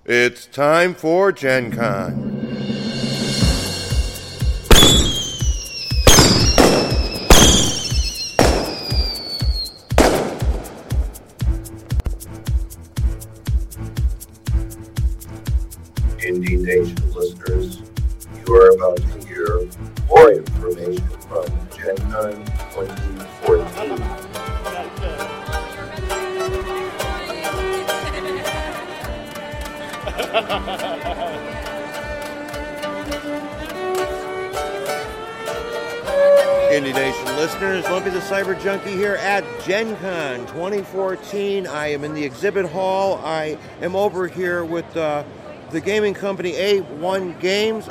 It's time for Gen Con. Indie Nation listeners, you are about to hear more information from Gen Con 2014. Indie Nation listeners, Lumpy the Cyber Junkie here at Gen Con 2014. I am in the exhibit hall. I am over here with the gaming company 1A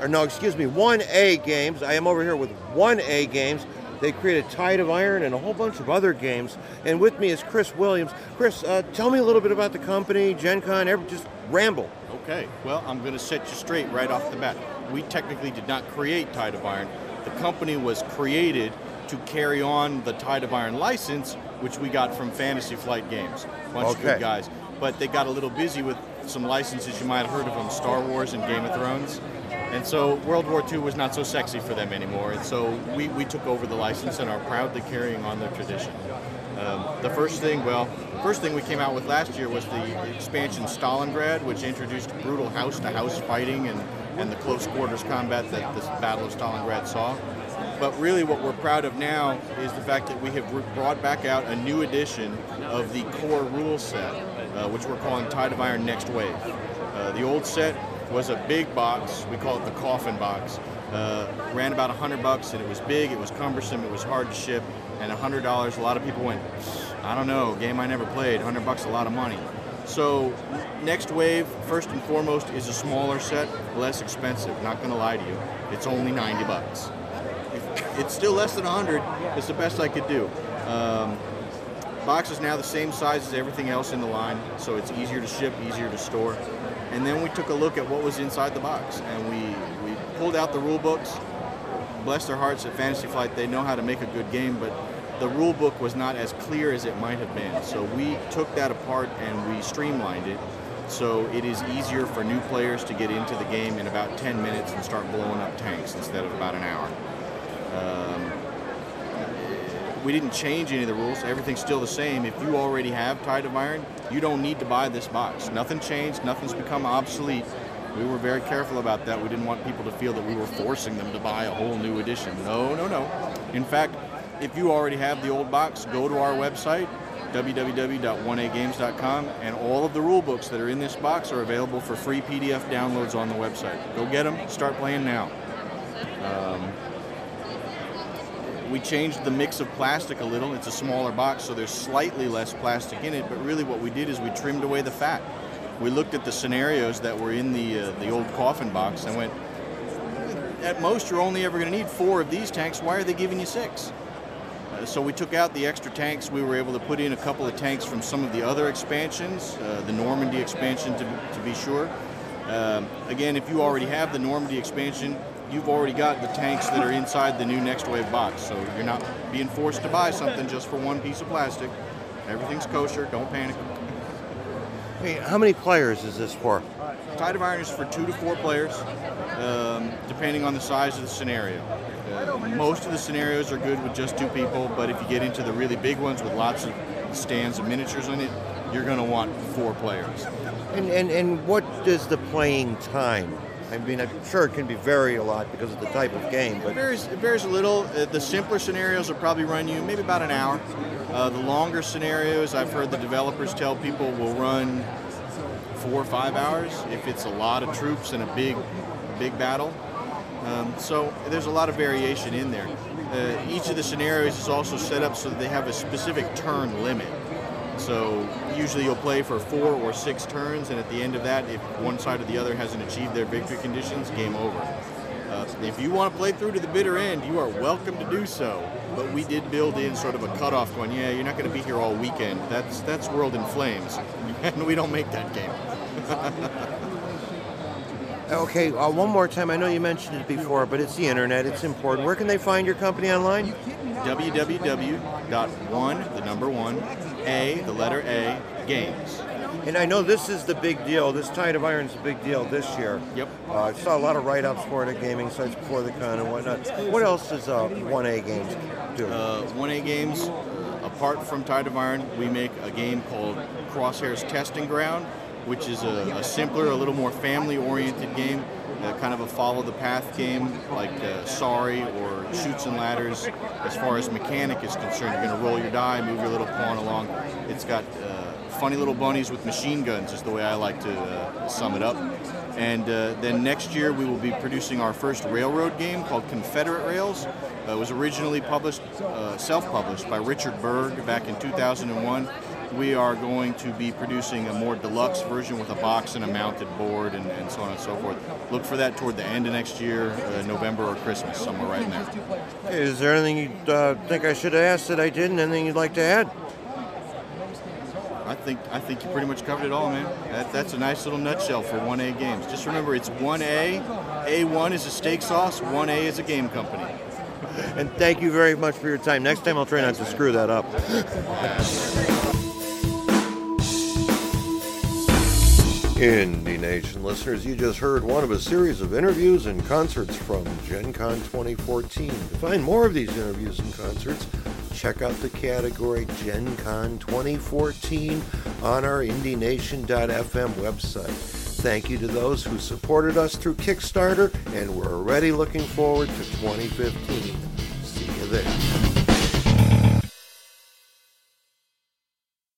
Games. I am over here with 1A Games. They created Tide of Iron and a whole bunch of other games. And with me is Chris Williams. Chris, tell me a little bit about the company, Gen Con, just ramble. Okay, well, I'm going to set you straight right off the bat. We technically did not create Tide of Iron. The company was created to carry on the Tide of Iron license, which we got from Fantasy Flight Games. Bunch of good guys. But they got a little busy with some licenses. You might have heard of them, Star Wars and Game of Thrones. And so World War II was not so sexy for them anymore. And so we took over the license and are proudly carrying on their tradition. The first thing we came out with last year was the expansion Stalingrad, which introduced brutal house-to-house fighting and the close quarters combat that the Battle of Stalingrad saw. But really what we're proud of now is the fact that we have brought back out a new edition of the core rule set, which we're calling Tide of Iron Next Wave. The old set was a big box, we call it the coffin box, ran about $100 and it was big, it was cumbersome, it was hard to ship, and $100, a lot of people went, I don't know, game I never played, $100 a lot of money. So Next Wave, first and foremost, is a smaller set, less expensive, not going to lie to you. It's only $90. It's still less than 100. It's the best I could do. Box is now the same size as everything else in the line, so it's easier to ship, easier to store. And then we took a look at what was inside the box, and we pulled out the rule books. Bless their hearts at Fantasy Flight, they know how to make a good game, but the rule book was not as clear as it might have been. So we took that apart and we streamlined it, so it is easier for new players to get into the game in about 10 minutes and start blowing up tanks instead of about an hour. We didn't change any of the rules. Everything's still the same. If you already have Tide of Iron, you don't need to buy this box. Nothing changed. Nothing's become obsolete. We were very careful about that. We didn't want people to feel that we were forcing them to buy a whole new edition. No. In fact, if you already have the old box, go to our website, www.1agames.com, and all of the rule books that are in this box are available for free PDF downloads on the website. Go get them. Start playing now. We changed the mix of plastic a little. It's a smaller box, so there's slightly less plastic in it, but really what we did is we trimmed away the fat. We looked at the scenarios that were in the old coffin box and went, at most you're only ever going to need 4 of these tanks. Why are they giving you 6? So we took out the extra tanks. We were able to put in a couple of tanks from some of the other expansions, the Normandy expansion to be sure. Again, if you already have the Normandy expansion, you've already got the tanks that are inside the new Next Wave box, so you're not being forced to buy something just for one piece of plastic. Everything's kosher, don't panic. Hey, how many players is this for? Tide of Iron is for 2 to 4 players, depending on the size of the scenario. Most of the scenarios are good with just 2 people, but if you get into the really big ones with lots of stands and miniatures in it, you're going to want 4 players. And what is the playing time? I mean, I'm sure it can vary a lot because of the type of game, but it varies a little. The simpler scenarios will probably run you maybe about an hour. The longer scenarios, I've heard the developers tell people, will run 4 or 5 hours if it's a lot of troops and a big battle. So there's a lot of variation in there. Each of the scenarios is also set up so that they have a specific turn limit. So usually you'll play for 4 or 6 turns, and at the end of that, if one side or the other hasn't achieved their victory conditions, game over. If you want to play through to the bitter end, you are welcome to do so. But we did build in sort of a cutoff going, yeah, you're not going to be here all weekend. That's World in Flames, and we don't make that game. Okay, one more time. I know you mentioned it before, but it's the internet. It's important. Where can they find your company online? www.1, the number 1, A, the letter A, games. And I know this is the big deal. This Tide of Iron's a big deal this year. Yep. I saw a lot of write-ups for it at gaming sites before the con and whatnot. What else does 1A Games do? 1A Games, apart from Tide of Iron, we make a game called Crosshair's Testing Ground, which is a simpler, a little more family-oriented game, kind of a follow-the-path game like Sorry or Chutes and Ladders. As far as mechanic is concerned, you're going to roll your die, move your little pawn along. It's got funny little bunnies with machine guns is the way I like to sum it up. And then next year we will be producing our first railroad game called Confederate Rails. It was originally published, self-published by Richard Berg back in 2001. We are going to be producing a more deluxe version with a box and a mounted board and so on and so forth. Look for that toward the end of next year, November or Christmas, somewhere right in there. Hey, is there anything you think I should have asked that I didn't? Anything you'd like to add? I think you pretty much covered it all, man. That's a nice little nutshell for 1A Games. Just remember, it's 1A. A1 is a steak sauce. 1A is a game company. And thank you very much for your time. Next time I'll try not to screw that up. Indie Nation listeners, you just heard one of a series of interviews and concerts from Gen Con 2014. To find more of these interviews and concerts, check out the category Gen Con 2014 on our IndieNation.fm website. Thank you to those who supported us through Kickstarter, and we're already looking forward to 2015. See you there.